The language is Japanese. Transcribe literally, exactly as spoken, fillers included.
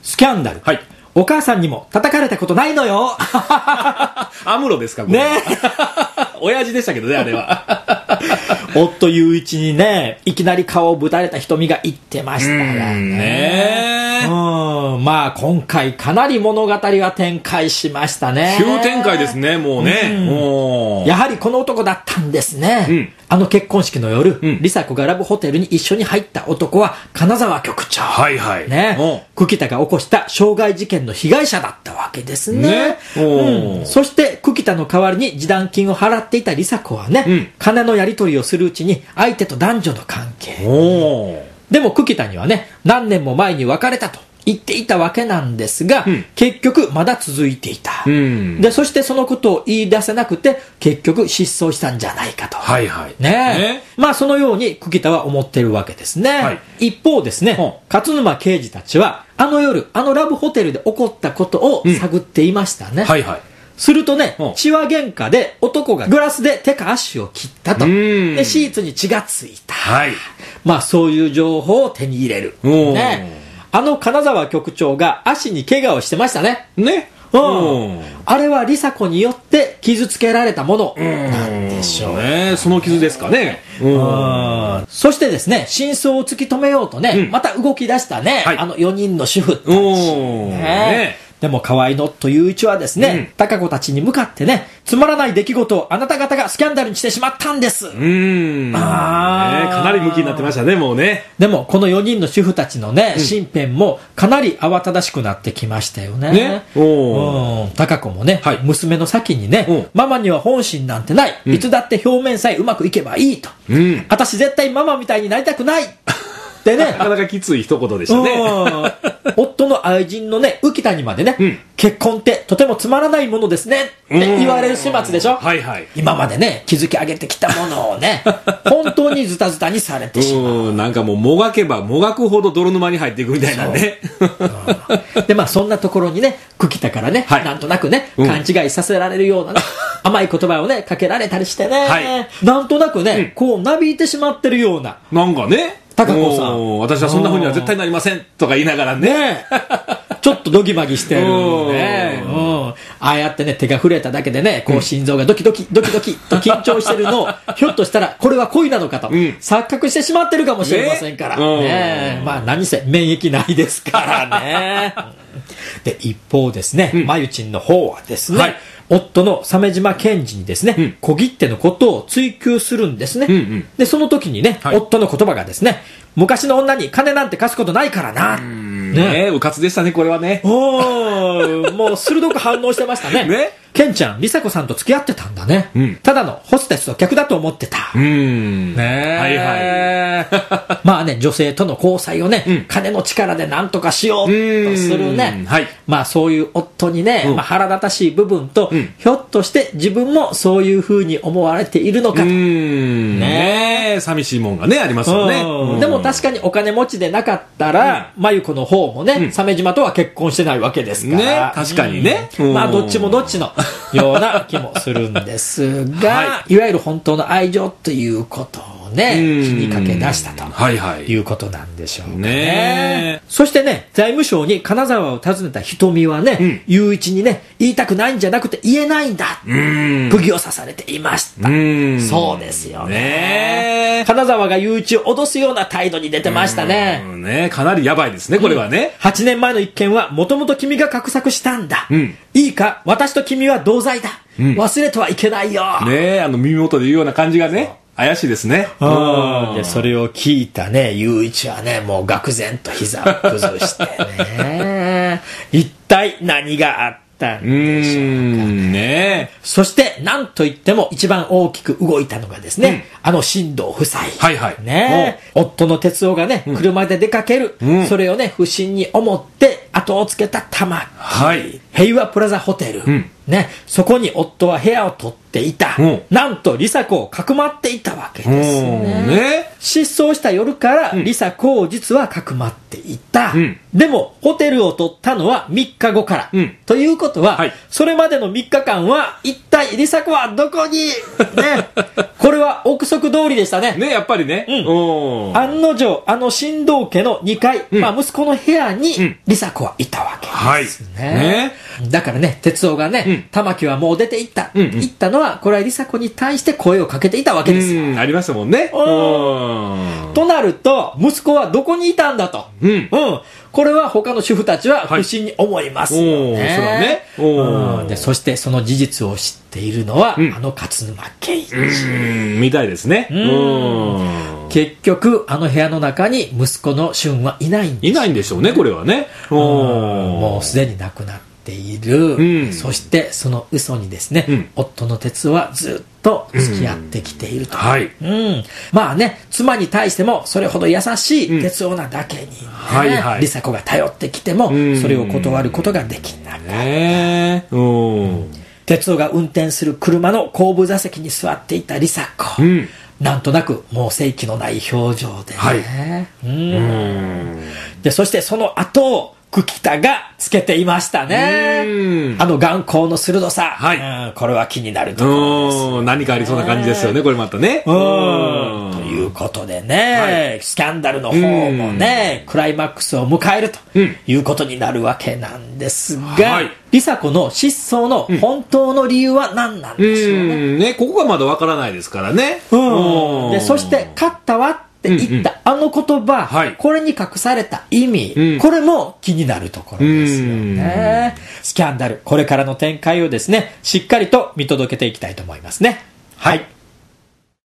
スキャンダル。はい。お母さんにも叩かれたことないのよ。 アムロですかこれ。ね。親父でしたけどね、あれは。 夫雄一にね、いきなり顔をぶたれた瞳が言ってましたからね。 ねうん。まあ今回かなり物語は展開しましたね。 急展開ですね、もうね。うん、もうやはりこの男だったんですね。うん、あの結婚式の夜、うん、梨紗子がラブホテルに一緒に入った男は金沢局長。 はいはい。 ね。久喜田が起こした傷害事件の被害者だったわけですね。ね。うん、そして久喜田の代わりに示談金を払っていた梨紗子はね、うん、金のやり取りをするうちに相手と男女の関係。でも久喜田にはね、何年も前に別れたと言っていたわけなんですが、うん、結局まだ続いていた、うん、でそしてそのことを言い出せなくて結局失踪したんじゃないかと、 はいはいねね、まあそのように久喜田は思ってるわけですね、はい、一方ですね、うん、勝沼刑事たちはあの夜あのラブホテルで起こったことを探っていましたね、うん、はいはい。するとね、うん、血は喧嘩で男がグラスで手か足を切ったと。で、シーツに血がついた。はい。まあそういう情報を手に入れる。ね。あの金沢局長が足に怪我をしてましたね。ね。うん。あれは梨紗子によって傷つけられたものなんでしょうね。 その傷ですかね。 うん。そしてですね、真相を突き止めようとね、うん、また動き出したね、はい、あのよにんの主婦たち。ねねでも河合のと雄一はですね、うん、貴子たちに向かってね、つまらない出来事をあなた方がスキャンダルにしてしまったんです。うーん。あー、ね、かなりムキになってましたね、もうね。 でもこのよにんの主婦たちのね、うん、身辺もかなり慌ただしくなってきましたよね。ね。おー。貴子もね、はい、娘の先にね、ママには本心なんてない。うん、いつだって表面さえうまくいけばいいと。うん、私絶対ママみたいになりたくない。でね、 なかなかきつい一言でしたね。 夫の愛人のね、浮田にまでね、うん、結婚ってとてもつまらないものですねって言われる始末でしょ。はいはい。今までね、築き上げてきたものをね、本当にズタズタにされてしまう。 うん、なんかもうもがけばもがくほど泥沼に入っていくみたいなね。 うん、で、まあそんなところにね、浮田からね、はい、なんとなくね、勘違いさせられるようなね、うん、甘い言葉をね、かけられたりしてね、はい、なんとなくね、うん、こうなびいてしまってるような。 なんかね。 貴子さん。 私はそんな風には絶対なりませんとか言いながらね。ねちょっとドギマギしてるね。うん。ああやってね、手が触れただけでね、こう心臓がドキドキ、ドキドキと緊張してるのを、ひょっとしたらこれは恋なのかと、うん、錯覚してしまってるかもしれませんから。ね。ねまあ何せ免疫ないですからね。で、一方ですね、うん、まゆちんの方はですね、はい、夫の鮫島健二にですね、うん、小切手のことを追求するんですね。うんうん、で、その時にね、はい、夫の言葉がですね、昔の女に金なんて貸すことないからな。 ねえ、うかつでしたね、これはね。 おー、もう鋭く反応してましたね。ね。ケンちゃん、梨紗子さんと付き合ってたんだね。うん、ただのホステスと客だと思ってた。うん。ねえ。はいはい。まあね、女性との交際をね、うん、金の力で何とかしようとするね。はい。まあそういう夫にね、うん、まあ、腹立たしい部分と、うん、ひょっとして自分もそういう風に思われているのかと。うん。 ねえ、寂しいもんがね、ありますよね。 うん、でも確かにお金持ちでなかったら、まゆこの方もね、うん、鮫島とは結婚してないわけですから。 ね、確かにね。 うん、まあどっちもどっちのような気もするんですが、はい、いわゆる本当の愛情ということをね、気にかけ出したと、はいはい、いうことなんでしょうかね。ねそしてね、財務省に金沢を訪ねた瞳はね、うん、雄一にね、言いたくないんじゃなくて言えないんだ。釘を刺されていました。うそうですよね。ね金沢が雄一を脅すような態度に出てましたね。 ねかなりやばいですね、これはね。 うん、はちねんまえの一件はもともと君が画策したんだ。うん、いいか、私と君は同罪だ。うん、忘れてはいけないよ。 ねえ、あの耳元で言うような感じがね。怪しいですね。 うん、でそれを聞いたね、雄一はね、もう愕然と膝を崩してね。一体何があったんでしょうか。うんね。そして何と言っても一番大きく動いたのがですね、うん、あの新藤夫妻。はいはい。ね。夫の哲夫がね、車で出かける。うん、それをね、不審に思って後をつけた玉木。はい。平和プラザホテル。うんね、そこに夫は部屋を取っていた。うん、なんと、梨紗子をかくまっていたわけですね。ね、失踪した夜から、梨紗子を実はかくまっていた。うん、でも、ホテルを取ったのはみっかごから。うん、ということは、はい、それまでのみっかかんは、一体梨紗子はどこに、ね、これは憶測通りでしたね。 ね、やっぱりね。 うん、案の定、あの新堂家のにかい、うん、まあ、息子の部屋に、梨紗子はいたわけですね。はいね、だからね、哲夫がね、うん、玉木はもう出て行った。うんうん、言ったのは、これは梨紗子に対して声をかけていたわけですよ。 うん、ありましたもんね。 となると、息子はどこにいたんだと。うん。うん。これは他の主婦たちは不審に思いますよね。はい、おそらね。うん。で、そしてその事実を知っているのは、うん、あの勝沼圭一。 うん、みたいですね。うん。 結局、あの部屋の中に息子の俊はいないんです。 いないんでしょうね、これはね。 うん、もうすでに亡くなっている、うん、そしてその嘘にですね、うん、夫の哲夫はずっと付き合ってきていると、うんはいうん、まあね、妻に対してもそれほど優しい哲夫なだけに、ねうんはいはい、梨紗子が頼ってきてもそれを断ることができなかった、ねうん、哲夫が運転する車の後部座席に座っていた梨紗子、うん、なんとなくもう生気のない表情でね、はいうんうん、でそしてその後を久喜田がつけていましたね。あの眼光の鋭さ、はい、うん、これは気になるところです、ね、 何かありそうな感じですよね、これまたね。 うんということでね、はい、スキャンダルの方もね、クライマックスを迎えるということになるわけなんですが、はい、梨紗子の失踪の本当の理由は何なんでしょうね。 うんね、ここがまだわからないですからね。 うんでそして勝ったわって言った、うんうん、あの言葉、はい、これに隠された意味、うん、これも気になるところですよね。スキャンダル、これからの展開をですね、しっかりと見届けていきたいと思いますね。はい。